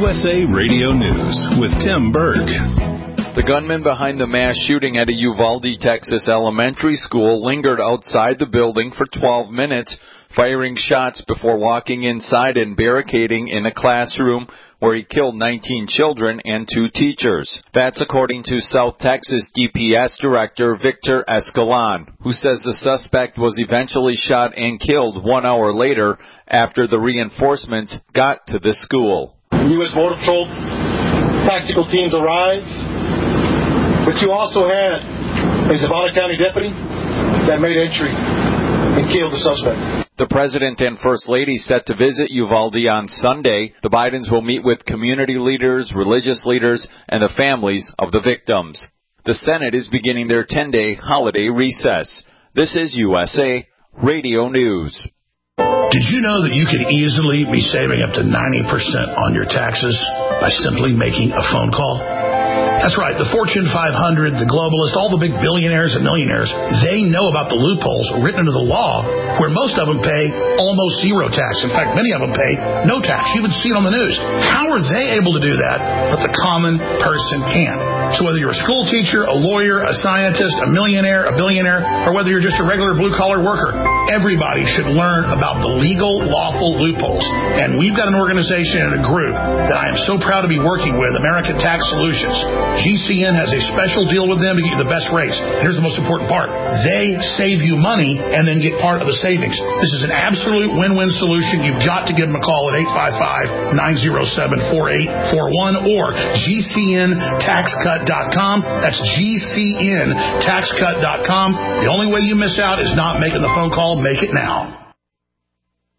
USA Radio News with Tim Berg. The gunman behind the mass shooting at a Uvalde, Texas elementary school lingered outside the building for 12 minutes, firing shots before walking inside and barricading in a classroom where he killed 19 children and 2 teachers. That's according to South Texas DPS Director Victor Escalon, who says the suspect was eventually shot and killed 1 hour later after the reinforcements got to the school. U.S. Border Patrol tactical teams arrived, but you also had a Zavala County deputy that made entry and killed the suspect. The President and First Lady set to visit Uvalde on Sunday. The Bidens will meet with community leaders, religious leaders, and the families of the victims. The Senate is beginning their 10-day holiday recess. This is USA Radio News. Did you know that you could easily be saving up to 90% on your taxes by simply making a phone call? That's right. The Fortune 500, the globalists, all the big billionaires and millionaires, they know about the loopholes written into the law where most of them pay almost zero tax. In fact, many of them pay no tax. You even see it on the news. How are they able to do that, but the common person can't? So whether you're a school teacher, a lawyer, a scientist, a millionaire, a billionaire, or whether you're just a regular blue-collar worker, everybody should learn about the legal, lawful loopholes. And we've got an organization and a group that I am so proud to be working with, American Tax Solutions. GCN has a special deal with them to get you the best rates. And here's the most important part. They save you money and then get part of the savings. This is an absolute win-win solution. You've got to give them a call at 855-907-4841 or GCNTaxCut.com. That's GCNTaxCut.com. The only way you miss out is not making the phone call. Make it now.